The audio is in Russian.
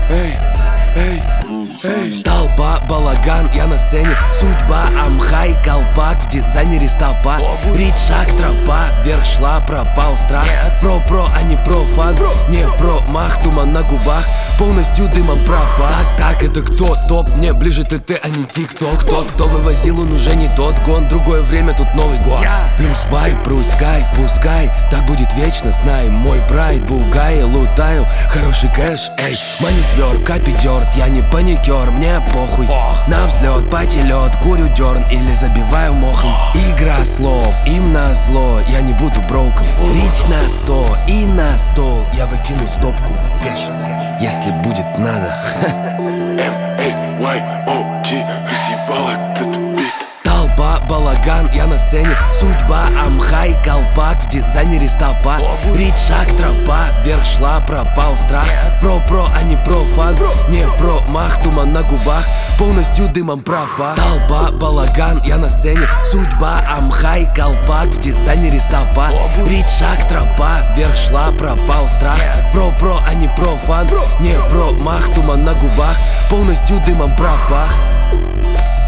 эй, эй, эй. Толпа, балаган, я на сцене. Судьба, амхай, колпак, в дизайнере стопа. Рить, шаг, тропа, вверх шла, пропал страх. Про, а не про фан. Не про мах, туман на губах, полностью дымом пропах. Так, это кто? Топ, мне ближе ТТ, а не ТикТок. Тот, кто вывозил, он уже не тот гон. Другое время, тут Новый год. Плюс вайп, плюс кайф, пускай так будет вечно, знай. Мой прайд, бугай, лутаю хороший кэш, эй. Мани тверд, капи дёрт, я не паникер, мне похуй. На взлет, пати-лёд, курю дерн или забиваю мохом. Игра слов, им на зло, я не буду броуком. Рич на 100 и на стол я выкину стопку кэш, если будет надо. M-A-Y-O-T, разъебал этот бит. Толпа, балаган, я на сцене. Судьба, амхай, колпак, в дизайнере стопа. Рить, шаг, тропа, вверх шла, пропал страх. Про, а не про фан. Не про мах, туман на губах, полностью дымом пропах. Толпа, балаган, я на сцене. Судьба, амхай, колпак, в дизайнере стопа. Рить, шаг, тропа, вверх шла, пропал страх. Про, а не про фан. Не про мах, туман на губах, полностью дымом пропах.